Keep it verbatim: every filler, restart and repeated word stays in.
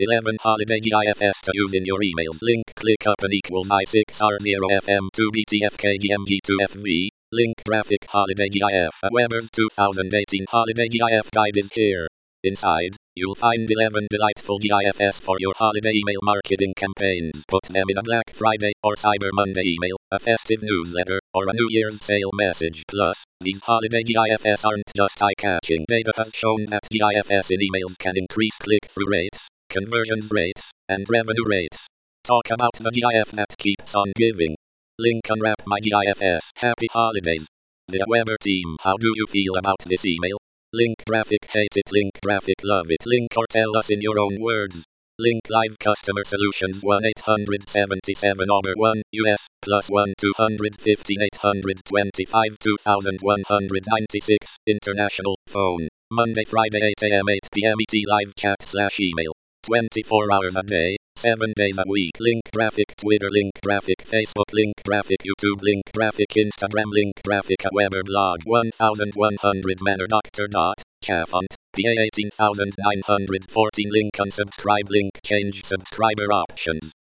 eleven Holiday GIFs to use in your emails. Link click up and equals I six R zero F M two B T F K G M G two F V. Link graphic Holiday GIF. A Weber's two thousand eighteen Holiday GIF guide is here. Inside, you'll find eleven delightful GIFs for your holiday email marketing campaigns. Put them in a Black Friday or Cyber Monday email, a festive newsletter, or a New Year's sale message. Plus, these holiday GIFs aren't just eye-catching. Data has shown that GIFs in emails can increase click-through rates, conversion rates, and revenue rates. Talk about the GIF that keeps on giving. Link unwrap my GIFs. Happy holidays. The Weber team. How do you feel about this email? Link graphic hate it, link graphic love it, link or tell us in your own words. Link live customer solutions one eight seven seven over one U S plus one two five zero eight two five two one nine six international phone. Monday Friday eight a m eight p m E T live chat slash email. twenty-four hours a day, seven days a week. Link graphic Twitter, link graphic Facebook, link graphic YouTube, link graphic Instagram, link graphic a Weber blog. One thousand one hundred manner doctor dot Chafont P A eighteen thousand nine hundred fourteen. Link unsubscribe, link change subscriber options.